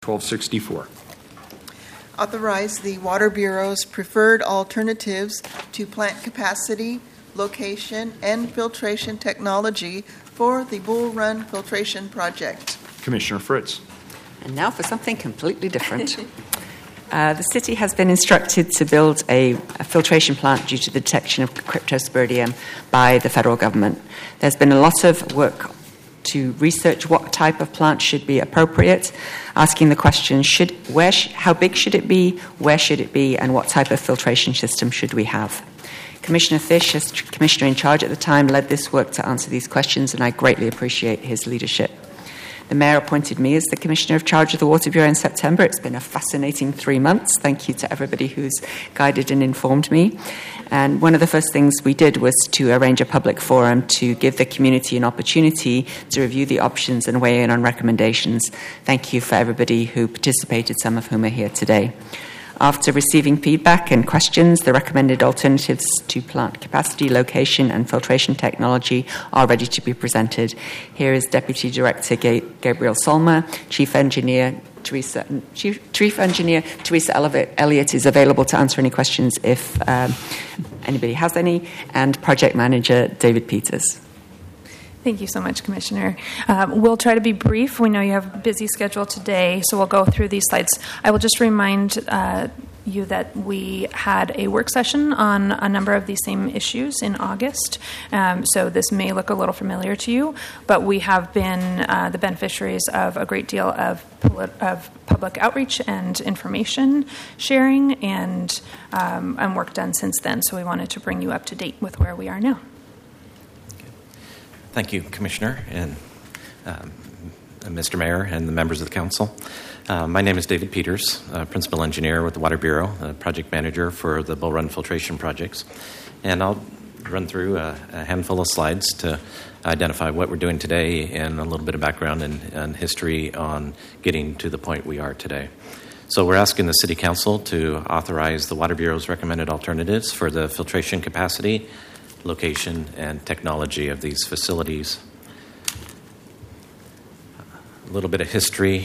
1264. Authorize the Water Bureau's preferred alternatives to plant capacity, location, and filtration technology for the Bull Run Filtration Project. Commissioner Fritz. And now for something completely different. The city has been instructed to build a filtration plant due to the detection of cryptosporidium by the federal government. There's been a lot of work to research what type of plant should be appropriate, asking the question, how big should it be, where should it be, and what type of filtration system should we have? Commissioner Fish, as commissioner in charge at the time, led this work to answer these questions, and I greatly appreciate his leadership. The mayor appointed me as the commissioner of charge of the Water Bureau in September. It's been a fascinating 3 months. Thank you to everybody who's guided and informed me. And one of the first things we did was to arrange a public forum to give the community an opportunity to review the options and weigh in on recommendations. Thank you for everybody who participated, some of whom are here today. After receiving feedback and questions, the recommended alternatives to plant capacity, location, and filtration technology are ready to be presented. Here is Deputy Director Gabriel Solmer, Chief Engineer Teresa Elliott is available to answer any questions if anybody has any, and Project Manager David Peters. Thank you so much, Commissioner. We'll try to be brief. We know you have a busy schedule today, so we'll go through these slides. I will just remind you that we had a work session on a number of these same issues in August, so this may look a little familiar to you, but we have been the beneficiaries of a great deal of public outreach and information sharing and work done since then, so we wanted to bring you up to date with where we are now. Thank you, Commissioner, and Mr. Mayor, and the members of the council. My name is David Peters, Principal Engineer with the Water Bureau, Project Manager for the Bull Run Filtration Projects. And I'll run through a handful of slides to identify what we're doing today and a little bit of background and history on getting to the point we are today. So we're asking the City Council to authorize the Water Bureau's recommended alternatives for the filtration capacity, location, and technology of these facilities. A little bit of history,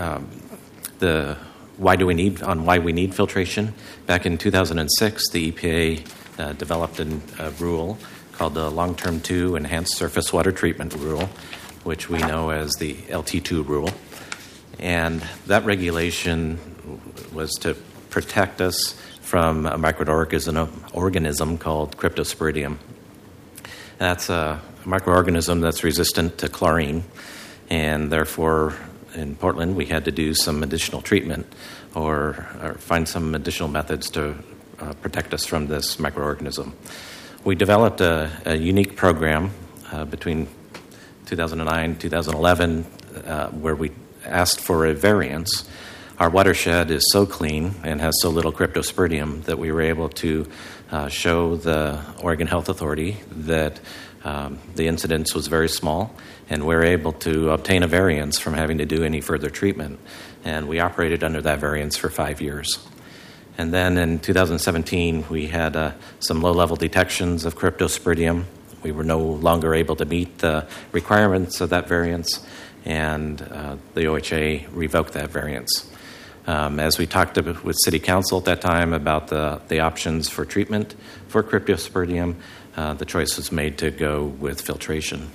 why we need filtration. Back in 2006, the EPA developed a rule called the Long-Term 2 Enhanced Surface Water Treatment Rule, which we know as the LT2 rule. And that regulation was to protect us from a microorganism called cryptosporidium. That's a microorganism that's resistant to chlorine, and therefore in Portland we had to do some additional treatment or find some additional methods to protect us from this microorganism. We developed a unique program between 2009 and 2011 where we asked for a variance. Our watershed is so clean and has so little cryptosporidium that we were able to show the Oregon Health Authority that the incidence was very small, and we were able to obtain a variance from having to do any further treatment. And we operated under that variance for 5 years. And then in 2017, we had some low-level detections of cryptosporidium. We were no longer able to meet the requirements of that variance, and the OHA revoked that variance. As we talked with City Council at that time about the options for treatment for cryptosporidium, the choice was made to go with filtration.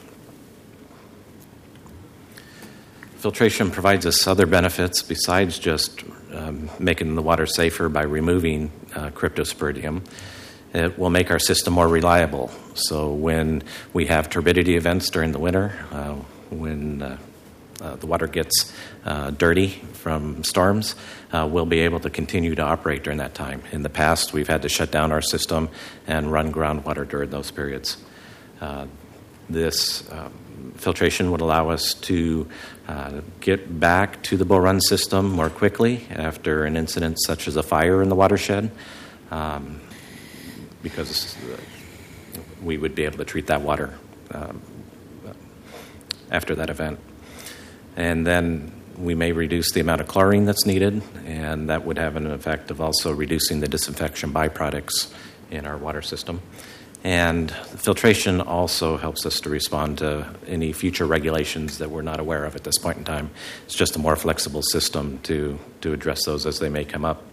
Filtration provides us other benefits besides just making the water safer by removing cryptosporidium. It will make our system more reliable. So when we have turbidity events during the winter, when the water gets dirty from storms, we'll be able to continue to operate during that time. In the past, we've had to shut down our system and run groundwater during those periods. This filtration would allow us to get back to the Bull Run system more quickly after an incident such as a fire in the watershed, because we would be able to treat that water after that event. And then we may reduce the amount of chlorine that's needed, and that would have an effect of also reducing the disinfection byproducts in our water system. And filtration also helps us to respond to any future regulations that we're not aware of at this point in time. It's just a more flexible system to address those as they may come up.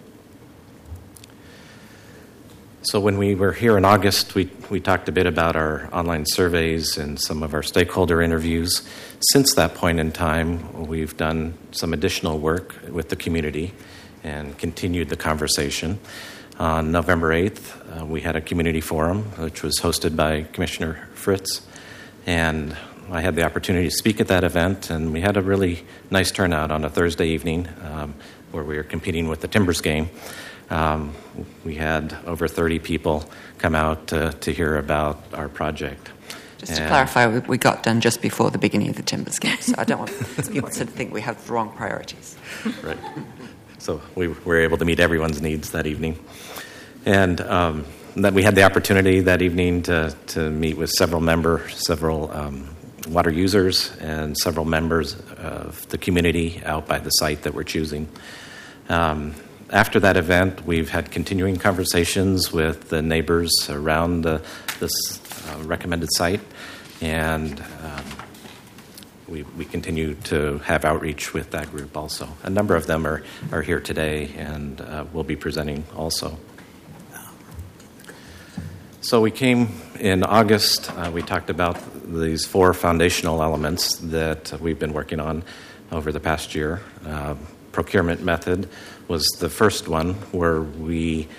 So when we were here in August, we talked a bit about our online surveys and some of our stakeholder interviews. Since that point in time, we've done some additional work with the community and continued the conversation. On November 8th, we had a community forum, which was hosted by Commissioner Fritz, and I had the opportunity to speak at that event, and we had a really nice turnout on a Thursday evening where we were competing with the Timbers game. We had over 30 people come out to hear about our project. Just to clarify, we got done just before the beginning of the Timbers game, so I don't want people to think we have the wrong priorities. Right. So we were able to meet everyone's needs that evening. And that we had the opportunity that evening to meet with several water users and several members of the community out by the site that we're choosing. After that event, we've had continuing conversations with the neighbors around this recommended site, and we continue to have outreach with that group also. A number of them are here today and will be presenting also. So we came in August. We talked about these 4 foundational elements that we've been working on over the past year. Procurement method was the first one, where we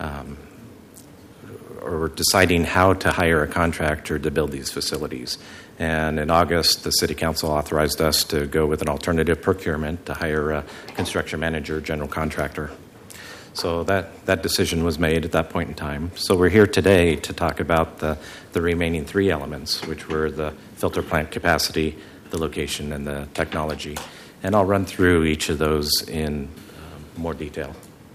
are deciding how to hire a contractor to build these facilities. And in August, the City Council authorized us to go with an alternative procurement to hire a construction manager, general contractor. So that decision was made at that point in time. So we're here today to talk about the remaining 3 elements, which were the filter plant capacity, the location, and the technology. And I'll run through each of those in more detail.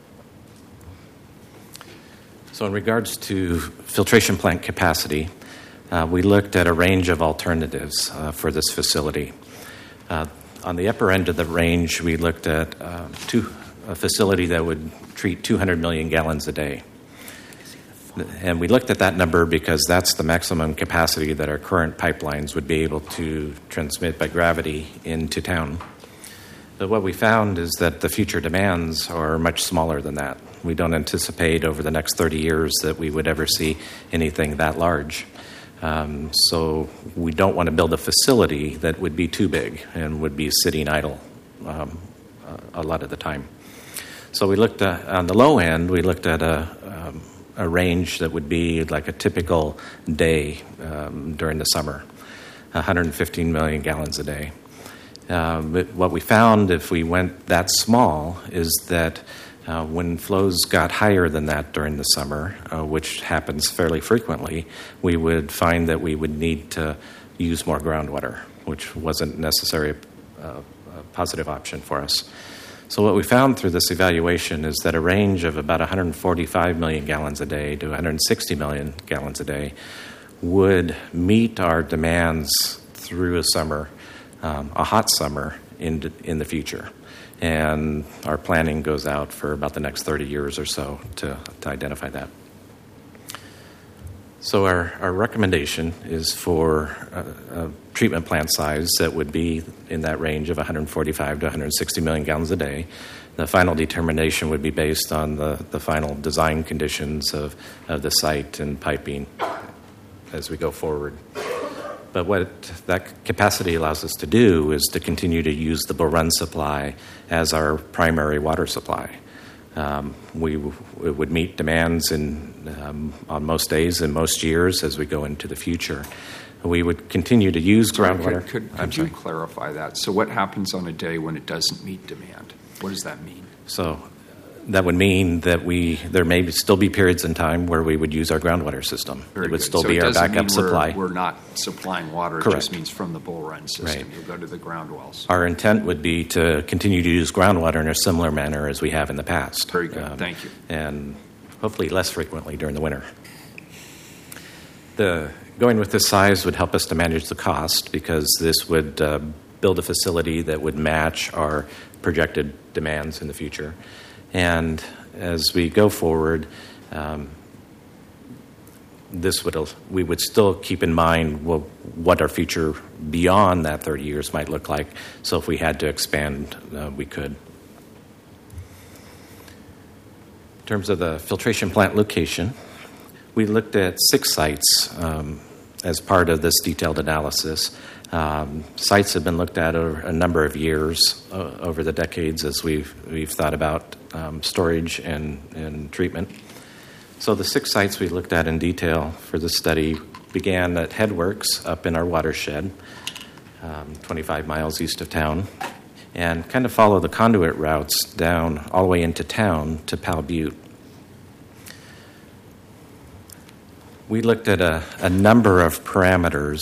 So in regards to filtration plant capacity, we looked at a range of alternatives for this facility. On the upper end of the range, we looked at a facility that would treat 200 million gallons a day. And we looked at that number because that's the maximum capacity that our current pipelines would be able to transmit by gravity into town. But what we found is that the future demands are much smaller than that. We don't anticipate over the next 30 years that we would ever see anything that large. So we don't want to build a facility that would be too big and would be sitting idle a lot of the time. So we looked at, on the low end, we looked at a range that would be like a typical day during the summer, 115 million gallons a day. But what we found, if we went that small, is that when flows got higher than that during the summer, which happens fairly frequently, we would find that we would need to use more groundwater, which wasn't necessarily a positive option for us. So what we found through this evaluation is that a range of about 145 million gallons a day to 160 million gallons a day would meet our demands through a summer, a hot summer in the future. And our planning goes out for about the next 30 years or so to identify that. So our recommendation is for a treatment plant size that would be in that range of 145 to 160 million gallons a day. The final determination would be based on the final design conditions of the site and piping as we go forward. But what that capacity allows us to do is to continue to use the Bull Run supply as our primary water supply. We would meet demands on most days and most years as we go into the future. We would continue to use groundwater. Could you clarify that? So what happens on a day when it doesn't meet demand? What does that mean? So that would mean that there may still be periods in time where we would use our groundwater system. Very it would good. still so be it our doesn't backup mean supply. We're not supplying water. Correct. It just means from the Bull Run system. Right. You'll go to the ground wells. Our intent would be to continue to use groundwater in a similar manner as we have in the past. Very good. Thank you. And hopefully less frequently during the winter. Going with this size would help us to manage the cost because this would build a facility that would match our projected demands in the future. And as we go forward, we would still keep in mind what our future beyond that 30 years might look like. So if we had to expand, we could. In terms of the filtration plant location, we looked at 6 sites as part of this detailed analysis. Sites have been looked at over a number of years over the decades as we've thought about storage and treatment. So the 6 sites we looked at in detail for the study began at Headworks up in our watershed, 25 miles east of town, and kind of follow the conduit routes down all the way into town to Powell Butte. We looked at a number of parameters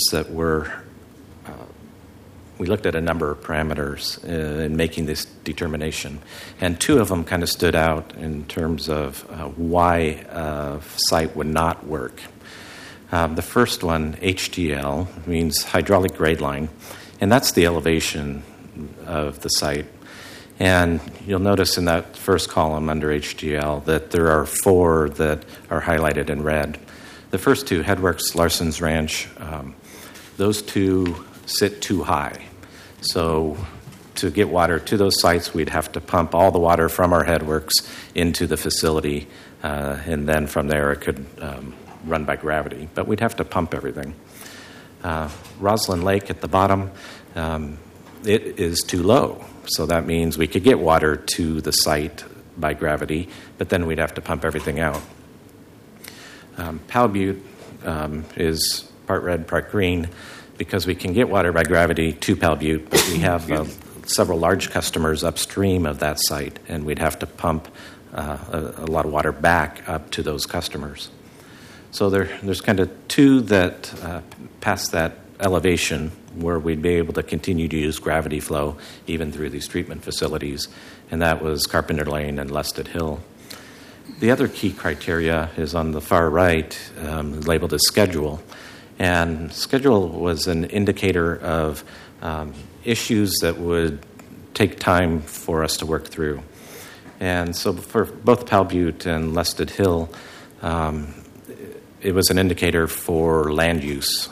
in making this determination, and 2 of them kind of stood out in terms of why a site would not work. The first one, HGL, means hydraulic grade line, and that's the elevation of the site. And you'll notice in that first column under HGL that there are 4 that are highlighted in red. The first 2, Headworks, Larson's Ranch, those 2 sit too high. So to get water to those sites, we'd have to pump all the water from our Headworks into the facility, and then from there it could run by gravity. But we'd have to pump everything. Roslyn Lake at the bottom, it is too low. So that means we could get water to the site by gravity, but then we'd have to pump everything out. Powell Butte is part red, part green, because we can get water by gravity to Powell Butte, but we have several large customers upstream of that site, and we'd have to pump a lot of water back up to those customers. So there's kind of 2 that pass that elevation where we'd be able to continue to use gravity flow even through these treatment facilities, and that was Carpenter Lane and Lusted Hill. The other key criteria is on the far right, labeled as schedule. And schedule was an indicator of issues that would take time for us to work through. And so for both Powell Butte and Lusted Hill, it was an indicator for land use.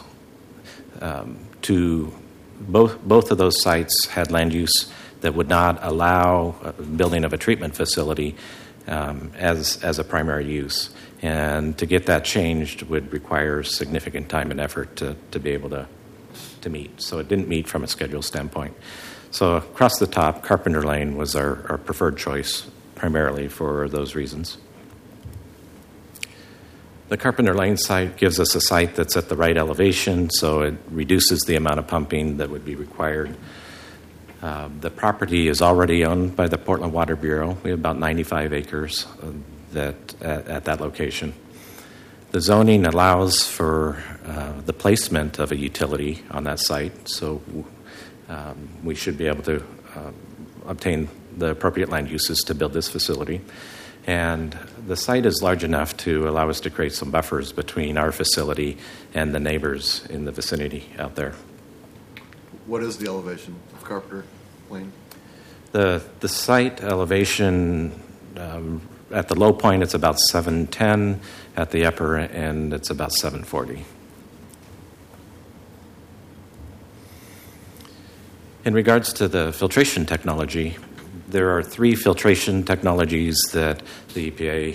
Both of those sites had land use that would not allow building of a treatment facility as a primary use. And to get that changed would require significant time and effort to be able to meet. So it didn't meet from a schedule standpoint. So across the top, Carpenter Lane was our preferred choice primarily for those reasons. The Carpenter Lane site gives us a site that's at the right elevation, so it reduces the amount of pumping that would be required. The property is already owned by the Portland Water Bureau. We have about 95 acres at that location. The zoning allows for the placement of a utility on that site, so we should be able to obtain the appropriate land uses to build this facility. And the site is large enough to allow us to create some buffers between our facility and the neighbors in the vicinity out there. What is the elevation of Carpenter Lane? The site elevation, at the low point, it's about 710. At the upper end, it's about 740. In regards to the filtration technology, there are 3 filtration technologies that the EPA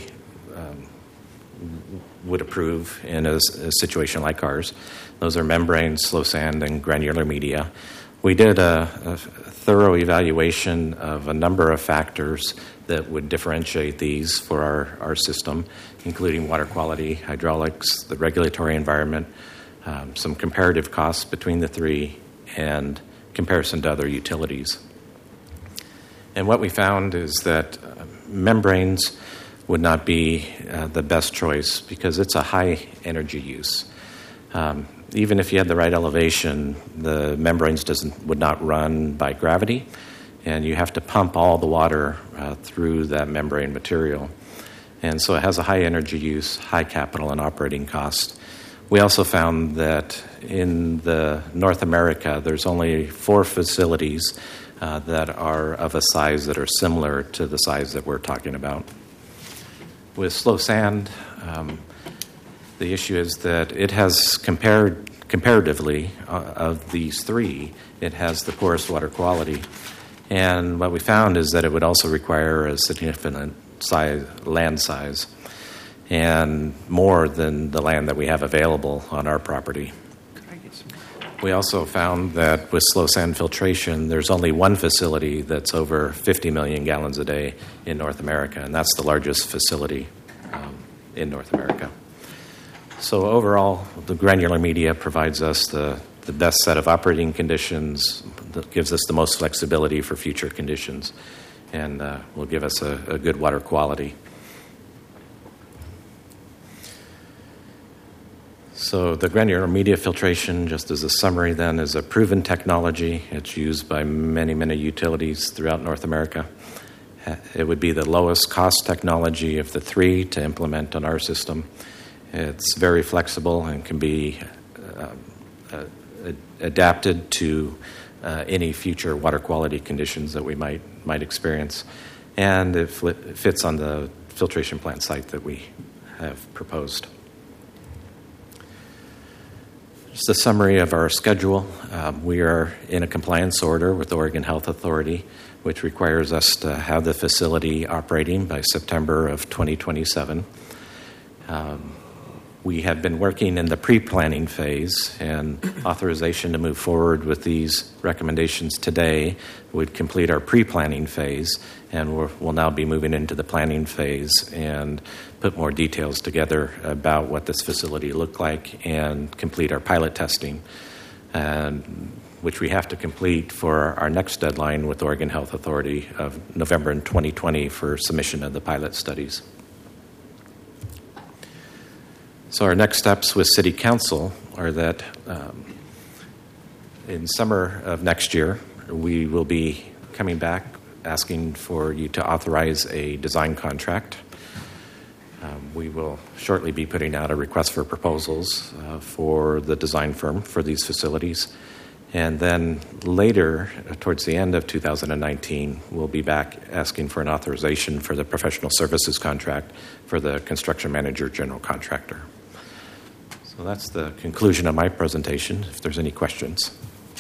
would approve in a situation like ours. Those are membrane, slow sand, and granular media. We did a thorough evaluation of a number of factors that would differentiate these for our system, including water quality, hydraulics, the regulatory environment, some comparative costs between the 3, and comparison to other utilities. And what we found is that membranes would not be the best choice because it's a high energy use. Even if you had the right elevation, the membranes would not run by gravity, and you have to pump all the water through that membrane material. And so it has a high energy use, high capital and operating cost. We also found that in North America, there's only 4 facilities that are of a size that are similar to the size that we're talking about. With slow sand, The issue is that it has comparatively, of these three, it has the poorest water quality. And what we found is that it would also require a significant land size and more than the land that we have available on our property. We also found that with slow sand filtration, there's only one facility that's over 50 million gallons a day in North America, and that's the largest facility in North America. So overall, the granular media provides us the best set of operating conditions, that gives us the most flexibility for future conditions, and will give us a good water quality. So the granular media filtration, just as a summary then, is a proven technology. It's used by many, many utilities throughout North America. It would be the lowest cost technology of the three to implement on our system. It's very flexible and can be adapted to any future water quality conditions that we might experience. And it fits on the filtration plant site that we have proposed. Just a summary of our schedule. We are in a compliance order with the Oregon Health Authority, which requires us to have the facility operating by September of 2027. We have been working in the pre-planning phase, and authorization to move forward with these recommendations today would complete our pre-planning phase, and we'll now be moving into the planning phase and put more details together about what this facility looked like and complete our pilot testing, which we have to complete for our next deadline with Oregon Health Authority of November in 2020 for submission of the pilot studies. So our next steps with City Council are that in summer of next year, we will be coming back asking for you to authorize a design contract. We will shortly be putting out a request for proposals for the design firm for these facilities. And then later, towards the end of 2019, we'll be back asking for an authorization for the professional services contract for the construction manager general contractor. So that's the conclusion of my presentation, if there's any questions.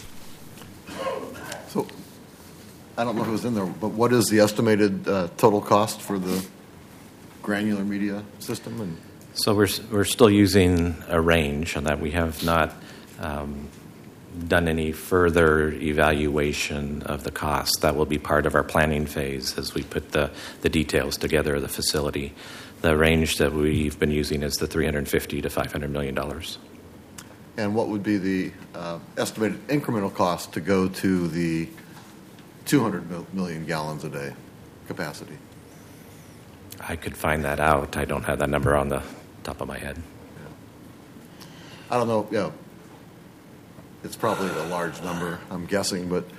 So, I don't know if it was in there, but what is the estimated total cost for the granular media system? And so we're still using a range on that. We have not done any further evaluation of the cost. That will be part of our planning phase as we put the details together of the facility. The range that we've been using is the $350 to $500 million. And what would be the estimated incremental cost to go to the 200 million gallons a day capacity? I could find that out. I don't have that number on the top of my head. Yeah. I don't know. Yeah, it's probably a large number, I'm guessing, but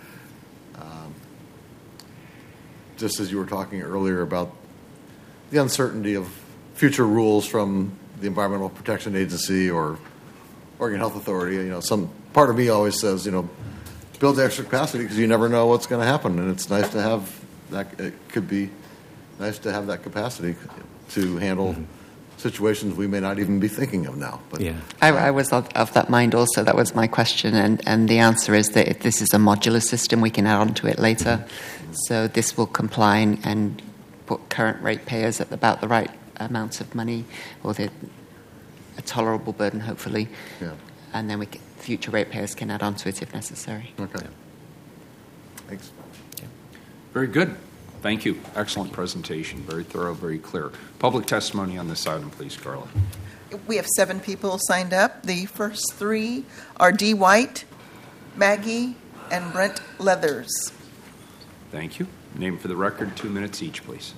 just as you were talking earlier about the uncertainty of future rules from the Environmental Protection Agency or Oregon Health Authority, some part of me always says, build the extra capacity because you never know what's going to happen, and it's nice to have that. It could be nice to have that capacity to handle situations we may not even be thinking of now. But yeah, I was of that mind also. That was my question, and the answer is that if this is a modular system, we can add on to it later. So this will comply and put current ratepayers at about the right amounts of money, or a tolerable burden, hopefully. Yeah. And then future ratepayers can add on to it if necessary. Okay. Yeah. Thanks. Yeah. Very good. Thank you. Excellent presentation. Very thorough, very clear. Public testimony on this item, please, Carla. We have 7 people signed up. The first 3 are Dee White, Maggie, and Brent Leathers. Thank you. Name for the record, 2 minutes each, please.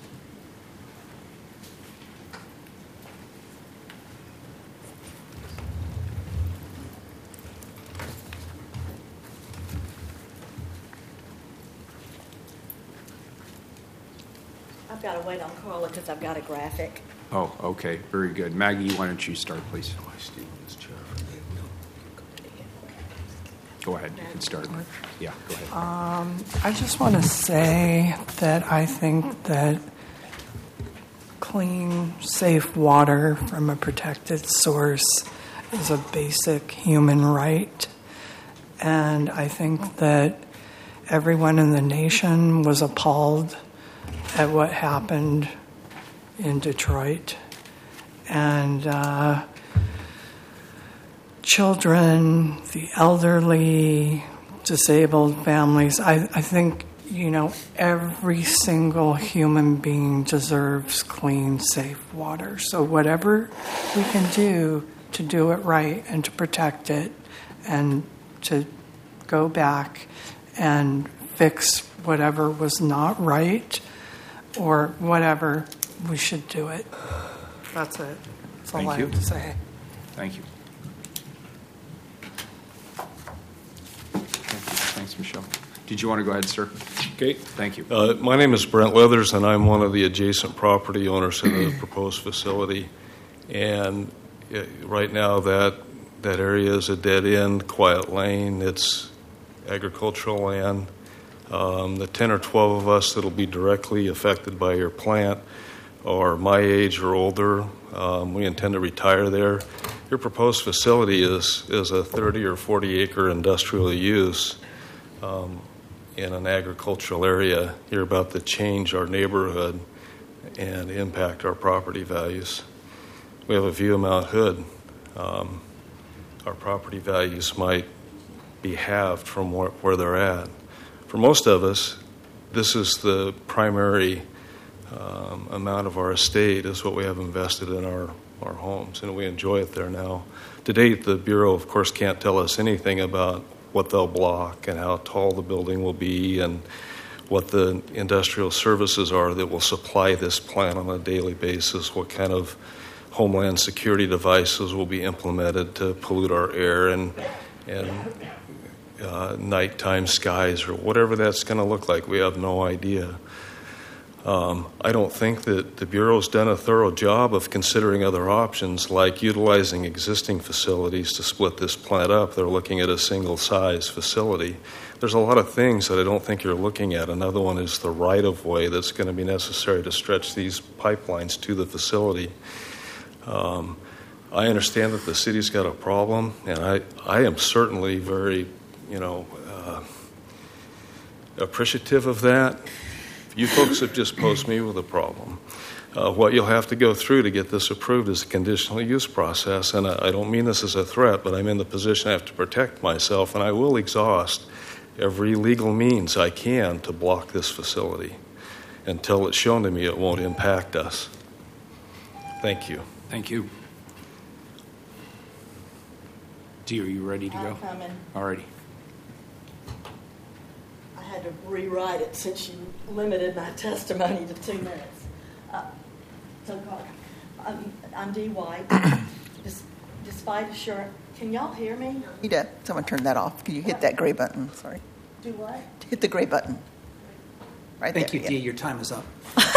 I've got to wait on Carla because I've got a graphic. Oh, okay. Very good. Maggie, why don't you start, please? Go ahead. You can start. Yeah, go ahead. I just want to say that I think that clean, safe water from a protected source is a basic human right. And I think that everyone in the nation was appalled at what happened in Detroit. And children, the elderly, disabled families, I think, every single human being deserves clean, safe water. So whatever we can do to do it right and to protect it and to go back and fix whatever was not right or whatever, we should do it. That's it. That's all I have to say. Thank you. Thanks, Michelle. Did you want to go ahead, sir? Okay. Thank you. My name is Brent Leathers, and I'm one of the adjacent property owners in the proposed facility. And right now, that area is a dead end, quiet lane. It's agricultural land. The 10 or 12 of us that will be directly affected by your plant are my age or older. We intend to retire there. Your proposed facility is a 30 or 40 acre industrial use in an agricultural area. You're about to change our neighborhood and impact our property values. We have a view of Mount Hood. Our property values might be halved from where they're at. For most of us, this is the primary amount of our estate is what we have invested in our homes, and we enjoy it there now. To date, the Bureau, of course, can't tell us anything about what they'll block and how tall the building will be and what the industrial services are that will supply this plant on a daily basis, what kind of homeland security devices will be implemented to pollute our air and nighttime skies or whatever that's going to look like. We have no idea. I don't think that the Bureau's done a thorough job of considering other options like utilizing existing facilities to split this plant up. They're looking at a single-size facility. There's a lot of things that I don't think you're looking at. Another one is the right-of-way that's going to be necessary to stretch these pipelines to the facility. I understand that the city's got a problem, and I am certainly very, appreciative of that. You folks have just posed me with a problem. What you'll have to go through to get this approved is a conditional use process, and I don't mean this as a threat, but I'm in the position I have to protect myself, and I will exhaust every legal means I can to block this facility until it's shown to me it won't impact us. Thank you. Thank you. Dee, are you ready to go? I'm coming. All righty. I had to rewrite it since you limited my testimony to 2 minutes. I'm Dee White. Despite assurance, can y'all hear me? Someone turn that off. Can you hit that gray button? Sorry. Do what? Hit the gray button. Right there. Thank you, Dee. Your time is up.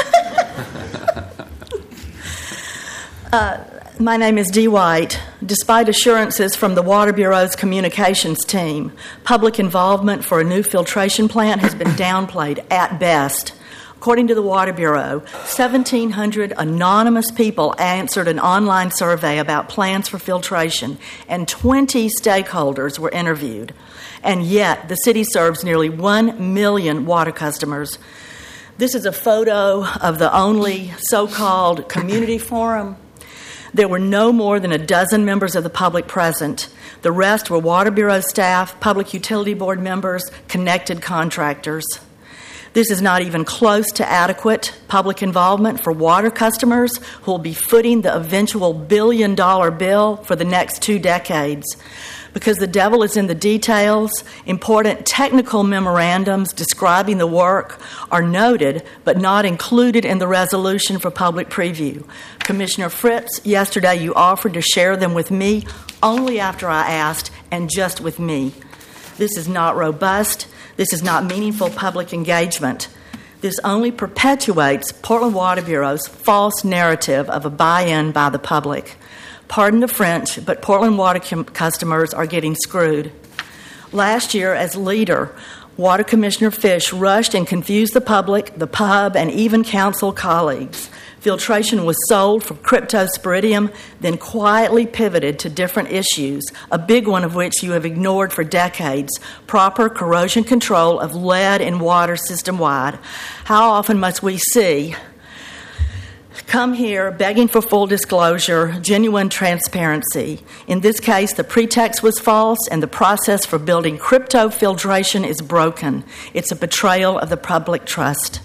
My name is Dee White. Despite assurances from the Water Bureau's communications team, public involvement for a new filtration plant has been downplayed at best. According to the Water Bureau, 1,700 anonymous people answered an online survey about plans for filtration, and 20 stakeholders were interviewed. And yet, the city serves nearly 1 million water customers. This is a photo of the only so-called community forum. There were no more than a dozen members of the public present. The rest were Water Bureau staff, Public Utility Board members, connected contractors. This is not even close to adequate public involvement for water customers who will be footing the eventual billion-dollar bill for the next 2 decades. Because the devil is in the details, important technical memorandums describing the work are noted but not included in the resolution for public preview. Commissioner Fritz, yesterday you offered to share them with me only after I asked, and just with me. This is not robust. This is not meaningful public engagement. This only perpetuates Portland Water Bureau's false narrative of a buy-in by the public. Pardon the French, but Portland water customers are getting screwed. Last year, as leader, Water Commissioner Fish rushed and confused the public, the pub, and even council colleagues. Filtration was sold for cryptosporidium, then quietly pivoted to different issues, a big one of which you have ignored for decades: proper corrosion control of lead in water system-wide. How often must we see come here begging for full disclosure, genuine transparency? In this case, the pretext was false and the process for building cryptofiltration is broken. It's a betrayal of the public trust.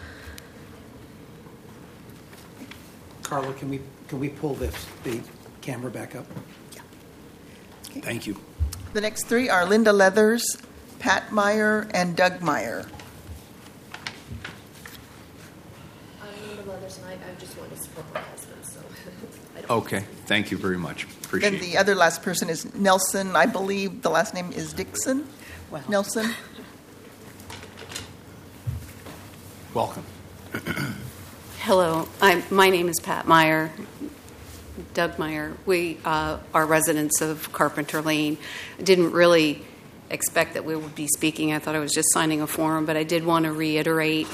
Carla, can we pull the camera back up? Thank you. The next three are Linda Leathers, Pat Meyer, and Doug Meyer. I just want to support my husband, so I don't. Okay, thank you very much. Appreciate Then it. the other last person is Nelson. I believe the last name is Dixon. Well. Nelson. Welcome. Hello, my name is Pat Meyer, Doug Meyer. We are residents of Carpenter Lane. I didn't really expect that we would be speaking. I thought I was just signing a form, but I did want to reiterate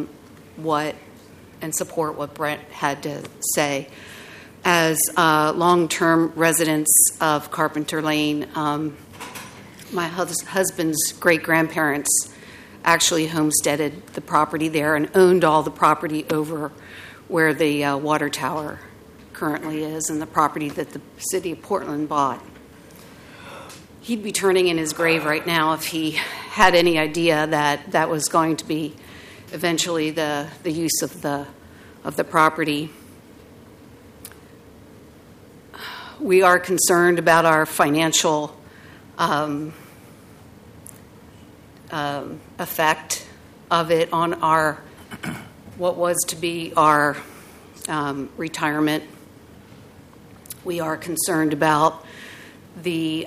and support what Brent had to say. As long-term residents of Carpenter Lane, my husband's great-grandparents actually homesteaded the property there and owned all the property over where the water tower currently is and the property that the city of Portland bought. He'd be turning in his grave right now if he had any idea that that was going to be eventually the use of the property. We are concerned about our financial effect of it on our what was to be our retirement. We are concerned about the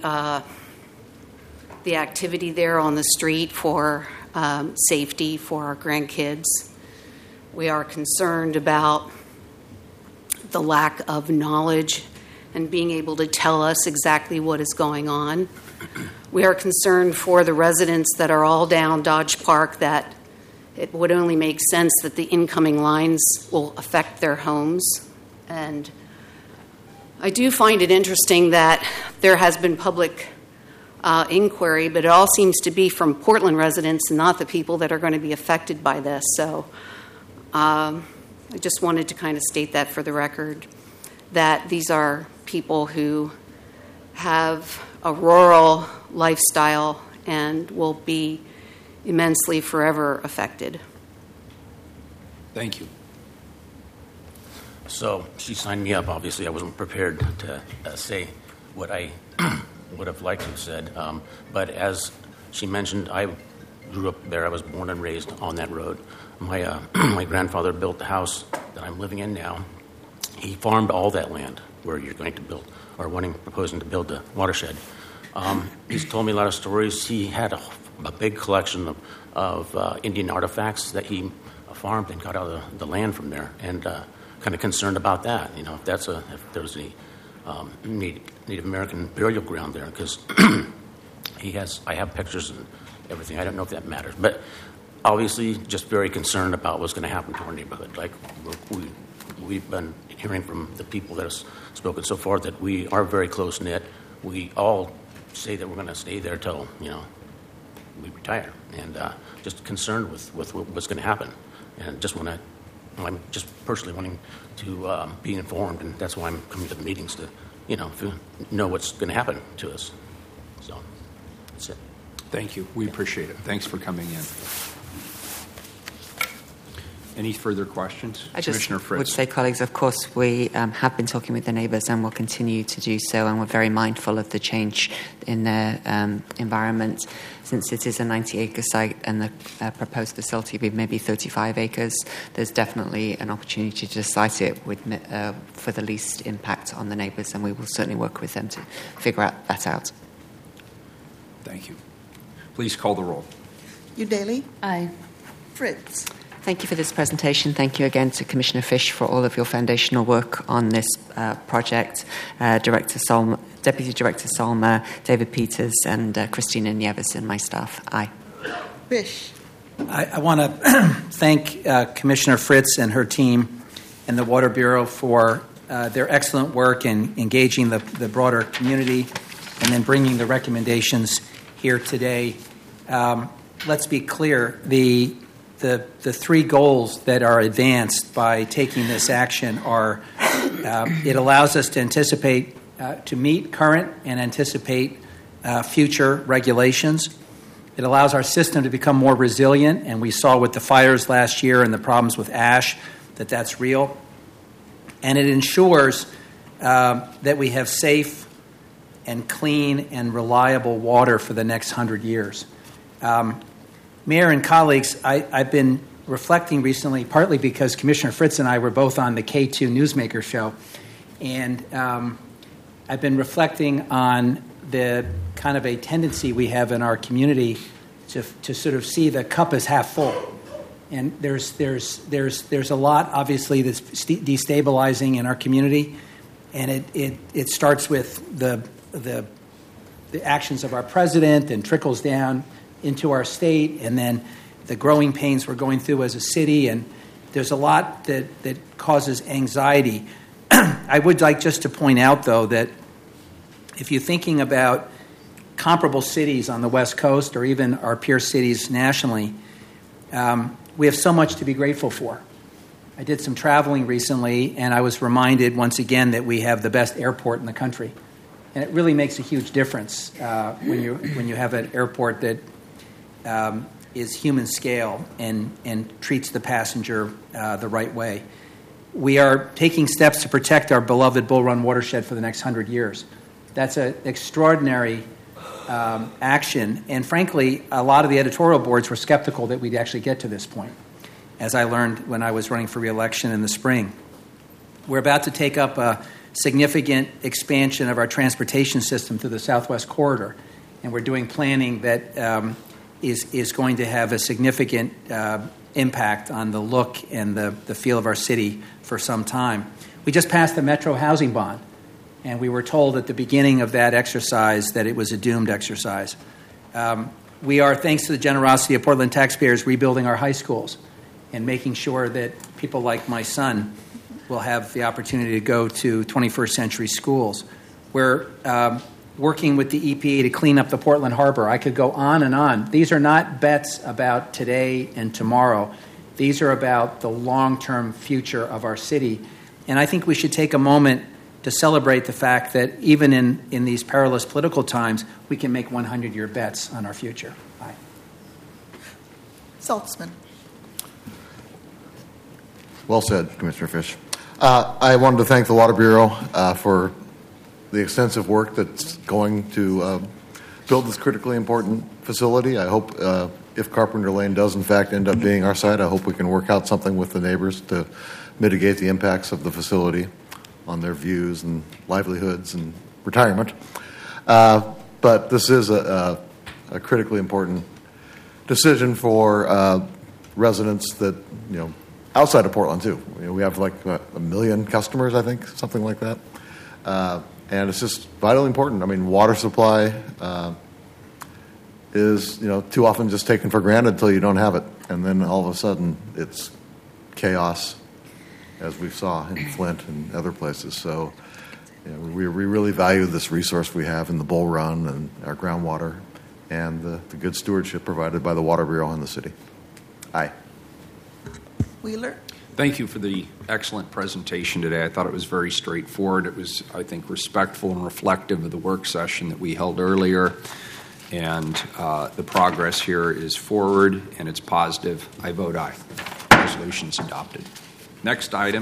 activity there on the street for safety for our grandkids. We are concerned about the lack of knowledge and being able to tell us exactly what is going on. We are concerned for the residents that are all down Dodge Park that it would only make sense that the incoming lines will affect their homes. And I do find it interesting that there has been public inquiry, but it all seems to be from Portland residents and not the people that are going to be affected by this. So I just wanted to kind of state that for the record, that these are people who have a rural lifestyle and will be immensely forever affected. Thank you. So she signed me up. Obviously, I wasn't prepared to say what I would have liked to have said. But as she mentioned, I grew up there. I was born and raised on that road. My my grandfather built the house that I'm living in now. He farmed all that land where you're going to build, or proposing to build the watershed. He's told me a lot of stories. He had a big collection of Indian artifacts that he farmed and got out of the land from there, and kind of concerned about that. You know, if there's any Native American burial ground there, because I have pictures and everything. I don't know if that matters, but obviously, just very concerned about what's going to happen to our neighborhood. Like we've been hearing from the people that have spoken so far that we are very close knit. We all say that we're going to stay there till we retire, and just concerned with what's going to happen, and I'm just personally wanting to be informed, and that's why I'm coming to the meetings to know what's going to happen to us. So that's it. Thank you. We appreciate it. Thanks for coming in. Any further questions? I just Commissioner Fritz. would say, colleagues, of course, we have been talking with the neighbours and will continue to do so, and we're very mindful of the change in their environment. Since it is a 90-acre site and the proposed facility will be maybe 35 acres, there's definitely an opportunity to site it for the least impact on the neighbours, and we will certainly work with them to figure that out. Thank you. Please call the roll. Udaley? Aye. Fritz? Thank you for this presentation. Thank you again to Commissioner Fish for all of your foundational work on this project. Deputy Director Solmer, David Peters, and Christina Nieves and my staff. Aye. Fish? I want to thank Commissioner Fritz and her team and the Water Bureau for their excellent work in engaging the broader community and then bringing the recommendations here today. Let's be clear, the three goals that are advanced by taking this action are it allows us to anticipate, to meet current and anticipate future regulations. It allows our system to become more resilient, and we saw with the fires last year and the problems with ash that that's real. And it ensures that we have safe and clean and reliable water for the next 100 years. Mayor and colleagues, I've been reflecting recently, partly because Commissioner Fritz and I were both on the K2 Newsmaker show, and I've been reflecting on the kind of a tendency we have in our community to sort of see the cup as half full. And there's a lot, obviously, that's destabilizing in our community, and it starts with the actions of our president and trickles down into our state, and then the growing pains we're going through as a city, and there's a lot that causes anxiety. I would like just to point out, though, that if you're thinking about comparable cities on the West Coast or even our peer cities nationally, we have so much to be grateful for. I did some traveling recently, and I was reminded once again that we have the best airport in the country. And it really makes a huge difference when you have an airport that is human scale and treats the passenger the right way. We are taking steps to protect our beloved Bull Run watershed for the next 100 years. That's an extraordinary action, and frankly, a lot of the editorial boards were skeptical that we'd actually get to this point, as I learned when I was running for re-election in the spring. We're about to take up a significant expansion of our transportation system through the Southwest Corridor, and we're doing planning that is going to have a significant impact on the look and the feel of our city for some time. We just passed the Metro Housing Bond, and we were told at the beginning of that exercise that it was a doomed exercise. We are, thanks to the generosity of Portland taxpayers, rebuilding our high schools and making sure that people like my son will have the opportunity to go to 21st century schools. We're working with the EPA to clean up the Portland Harbor. I could go on and on. These are not bets about today and tomorrow. These are about the long-term future of our city. And I think we should take a moment to celebrate the fact that even in these perilous political times, we can make 100-year bets on our future. Bye. Saltzman. Well said, Commissioner Fish. I wanted to thank the Water Bureau for the extensive work that's going to build this critically important facility. I hope if Carpenter Lane does in fact end up being our site, I hope we can work out something with the neighbors to mitigate the impacts of the facility on their views and livelihoods and retirement. But this is a critically important decision for residents that, outside of Portland too. We have like 1 million customers, I think, something like that. And it's just vitally important. I mean, water supply is, too often just taken for granted until you don't have it. And then all of a sudden it's chaos, as we saw in Flint and other places. So we really value this resource we have in the Bull Run and our groundwater and the good stewardship provided by the Water Bureau in the city. Aye. Wheeler. Thank you for the excellent presentation today. I thought it was very straightforward. It was, I think, respectful and reflective of the work session that we held earlier. And the progress here is forward and it's positive. I vote aye. Resolution's adopted. Next item